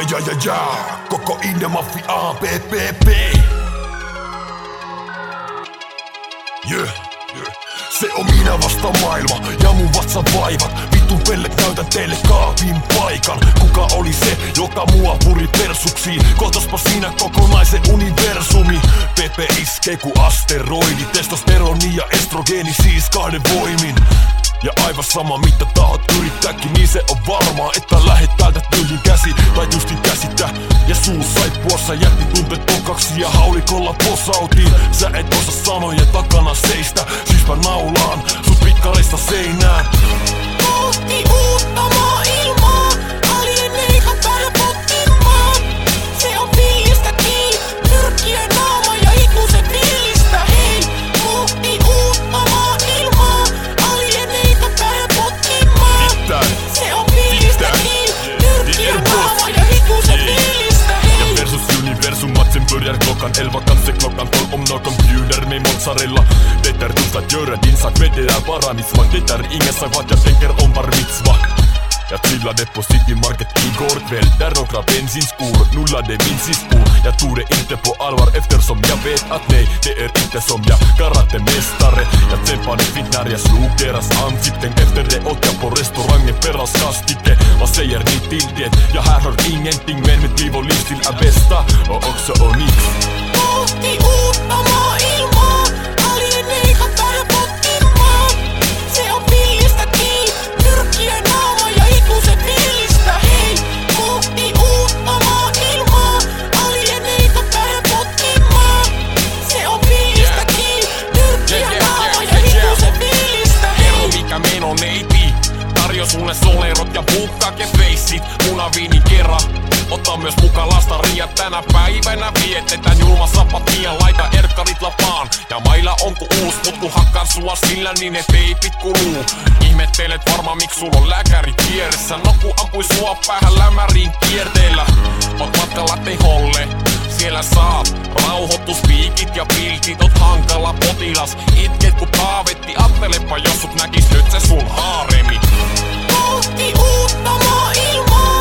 Ja, koko Indie Mafia PPP. Se on minä vasta maailma ja mun vatsan vaivat. Vitun pellet näytän teille kaapin paikan. Kuka oli se, joka mua puri persuksiin? Kohtaspa siinä kokonaisen universumi. Pepe iskee ku asteroidi. Testosteroni ja estrogeeni siis kahden voimin. Ja aivan sama mitä tahot yrittääkin, niin se on varmaa, että lähet täältä tyhjin käsi tai tystin käsitä. Ja suu saippuassa jätti tunteet tokaksi ja haulikolla posautiin. Sä et osaa sanojen takana seistä, siis mä naulaan sut pikkareista seinään. Kohti uutta maailmaa, alieneita vähän potkimaan. Se on pillistä kiinni, nyrkkien naama ja ikuisen pillistä. Hei, kohti uutta maailmaa, alieneita vähän potkimaan. Se on pillistä kiinni, nyrkkien naama ja ikuisen pillistä. Ja versus universumet som börjar klockan 11, kan se klockan 12 om någon bjuder mig mozzarella. Det är dumt att göra din sak, men det är bara mitt smak. Det är ingen sak vad jag tänker om bar mitzva. Jag trillade på City Market igår kväll, där några bensinskor nullade min siskor. Jag tog det inte på allvar eftersom jag vet att nej, det är inte som jag karatemästare. Jag kämpade fint när jag slog deras ansikten. Efter det åt jag på restaurangen peraskastike. Vad säger ni till det? Jag här hör ingenting, men mitt liv och livsstil är bästa och också Onyx. Kohti uutta maailmaa, alieneita vähän potkimaan. Se on pillistä kiinni, nyrkkien naama ja ikuisen pillistä. Hei, kohti uutta maailmaa, alieneita vähän potkimaan. Se on pillistä kiinni, nyrkkien naama ja ikuisen pillistä. Kerro mikä meno neiti, tarjo sulle solerot ja pukkakefeissit. Munaviinin kerran, ota myös mukaan lastaria. Tänä päivänä vietetään julma sapatia. Laita erkkarit lapaan ja mailla on ku uus. Mut ku hakkaan sua sillä niin ne teipit kuluu. Ihmettelet varmaan miksi sulla on lääkärit vieressä. No ku ampui sua päähän lämäriin kierteellä. Oot matkalla teholle, siellä saat rauhoituspiikit ja piltit. Oot hankala potilas, itket ku taavetti. Ajattelepa jos sut näkis nyt se sun haaremi. Kohti uutta maailmaa.